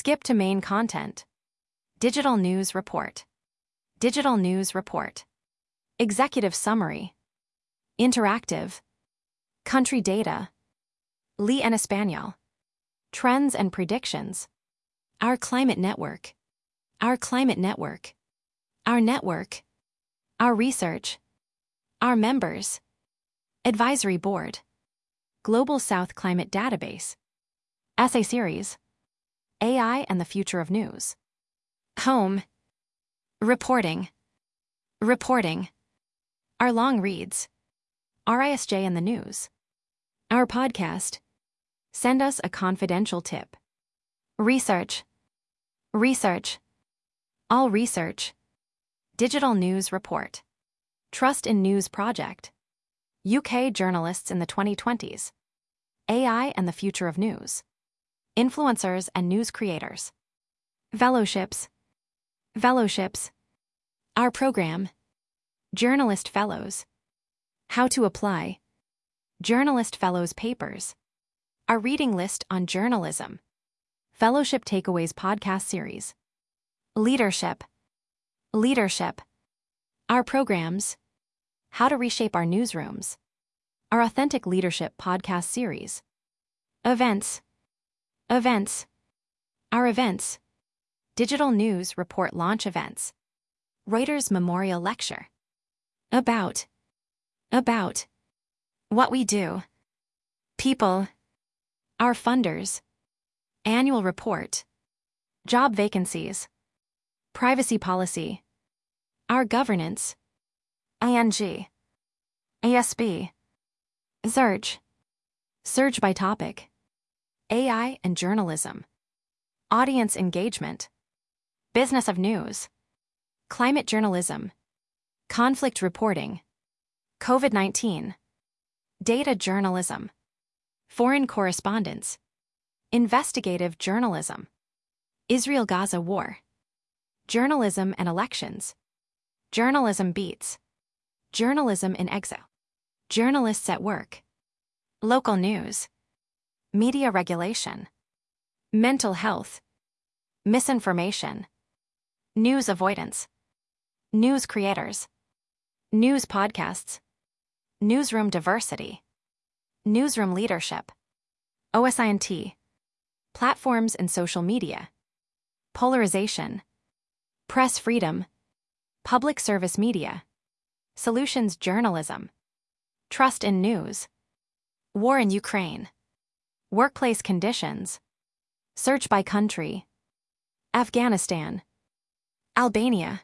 Skip to main content. Digital News Report. Digital News Report. Executive Summary. Interactive. Country Data. Lee en Español. Trends and Predictions. Our Climate Network. Our Climate Network. Our Network. Our Research. Our Members. Advisory Board. Global South Climate Database. Essay Series. AI and the Future of News. Home. Reporting. Reporting. Our Long Reads. RISJ and the News. Our Podcast. Send us a confidential tip. Research. Research. All Research. Digital News Report. Trust in News Project. UK Journalists in the 2020s. AI and the Future of News. Influencers and News Creators. Fellowships. Fellowships. Our Program. Journalist Fellows. How to Apply. Journalist Fellows Papers. Our Reading List on Journalism. Fellowship Takeaways Podcast Series. Leadership. Leadership. Our Programs. How to Reshape Our Newsrooms. Our Authentic Leadership Podcast Series. Events. Events. Our Events. Digital News Report Launch Events. Reuters Memorial Lecture. About. About. What we do. People. Our Funders. Annual Report. Job Vacancies. Privacy Policy. Our Governance. ING. ASB. Surge. Surge by Topic. AI and Journalism. Audience Engagement. Business of News. Climate Journalism. Conflict Reporting. COVID-19. Data Journalism. Foreign Correspondence. Investigative Journalism. Israel-Gaza War. Journalism and Elections. Journalism Beats. Journalism in Exile. Journalists at Work. Local News. Media Regulation. Mental Health. Misinformation. News Avoidance. News Creators. News Podcasts. Newsroom Diversity. Newsroom Leadership. OSINT. Platforms and Social Media. Polarization. Press Freedom. Public Service Media. Solutions Journalism. Trust in News. War in Ukraine. Workplace Conditions. Search by Country. Afghanistan. Albania.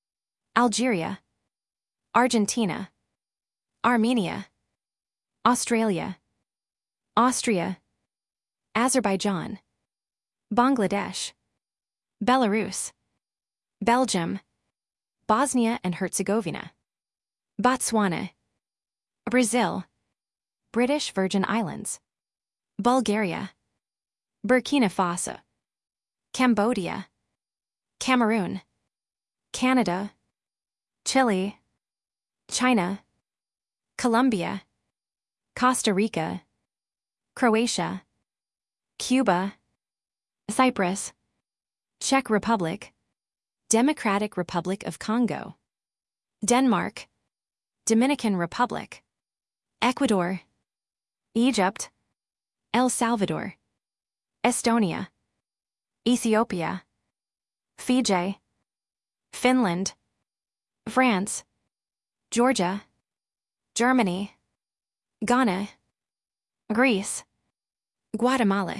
Algeria. Argentina. Armenia. Australia. Austria. Azerbaijan. Bangladesh. Belarus. Belgium. Bosnia and Herzegovina. Botswana. Brazil. British Virgin Islands. Bulgaria. Burkina Faso. Cambodia. Cameroon. Canada. Chile. China. Colombia. Costa Rica. Croatia. Cuba. Cyprus. Czech Republic. Democratic Republic of Congo. Denmark. Dominican Republic. Ecuador. Egypt. El Salvador. Estonia. Ethiopia. Fiji. Finland. France. Georgia. Germany. Ghana. Greece. Guatemala.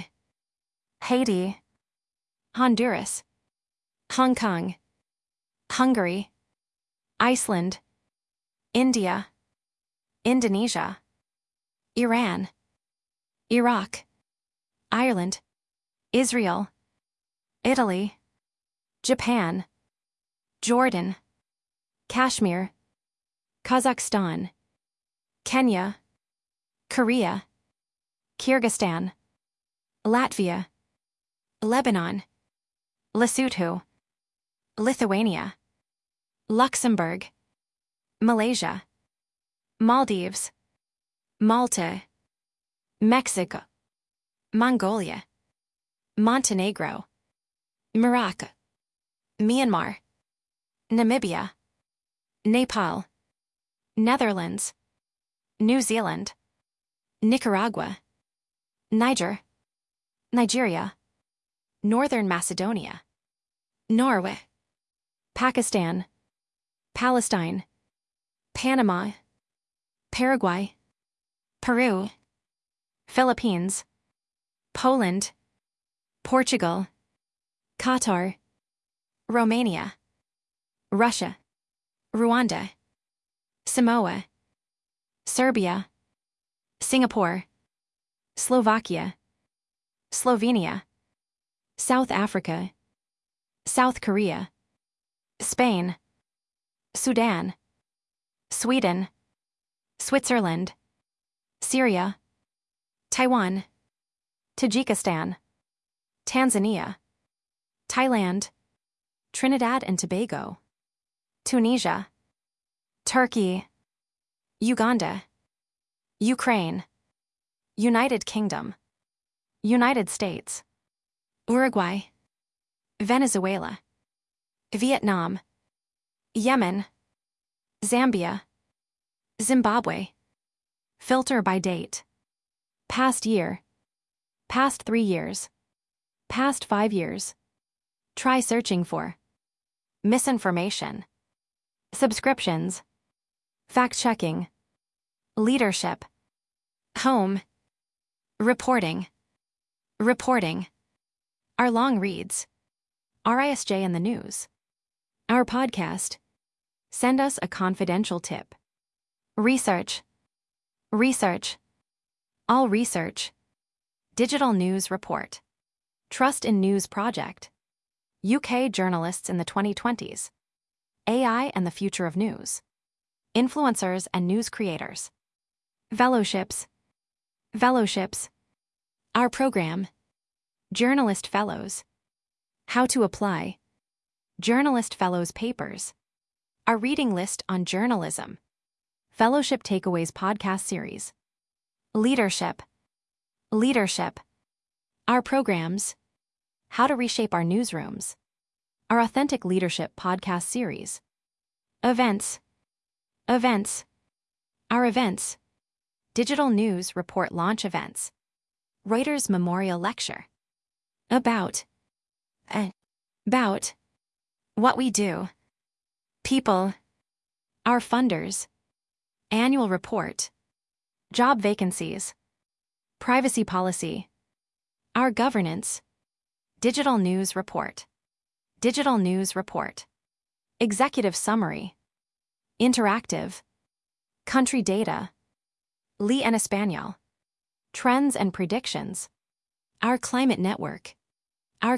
Haiti. Honduras. Hong Kong. Hungary. Iceland. India. Indonesia. Iran. Iraq. Ireland. Israel. Italy. Japan. Jordan. Kashmir. Kazakhstan. Kenya. Korea. Kyrgyzstan. Latvia. Lebanon. Lesotho. Lithuania. Luxembourg. Malaysia. Maldives. Malta. Mexico. Mongolia. Montenegro. Morocco, Myanmar, Namibia, Nepal, Netherlands, New Zealand, Nicaragua, Niger, Nigeria, Northern Macedonia, Norway, Pakistan, Palestine, Panama, Paraguay, Peru, Philippines, Poland, Portugal, Qatar, Romania, Russia, Rwanda, Samoa, Serbia, Singapore, Slovakia, Slovenia, South Africa, South Korea, Spain, Sudan, Sweden, Switzerland, Syria, Taiwan, Tajikistan, Tanzania, Thailand, Trinidad and Tobago, Tunisia, Turkey, Uganda, Ukraine, United Kingdom, United States, Uruguay, Venezuela, Vietnam, Yemen, Zambia, Zimbabwe. Filter by date. Past year, past 3 years, past 5 years. Try searching for misinformation, subscriptions, fact-checking, leadership, home, reporting, our long reads, RISJ and the news, our podcast, send us a confidential tip, research, all research, Digital News Report, Trust in News Project, UK journalists in the 2020s, AI and the future of news, influencers and news creators, fellowships, our program, Journalist Fellows, how to apply, Journalist Fellows papers, our reading list on journalism, Fellowship Takeaways podcast series, Leadership, our programs, How to Reshape Our Newsrooms, our Authentic Leadership podcast series, Events, our events, Digital News Report launch events, Reuters Memorial Lecture, about what we do, people, our funders, annual report, job vacancies, privacy policy, our governance, Digital News Report, executive summary, interactive, country data, Lee and Espanol, trends and predictions, our climate network, our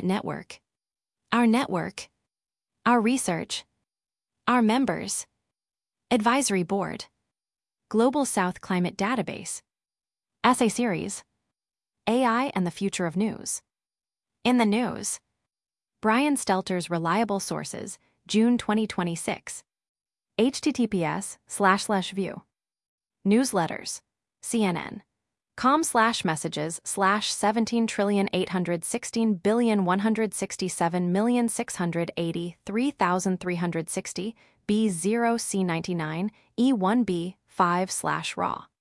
network, our research, our members, advisory board, Global South Climate Database, essay series, AI and the future of news. In the news, Brian Stelter's Reliable Sources, June 2026. https://view. Newsletters, CNN.com/messages/17,816,167,680,360 B0C99 E1B5/raw.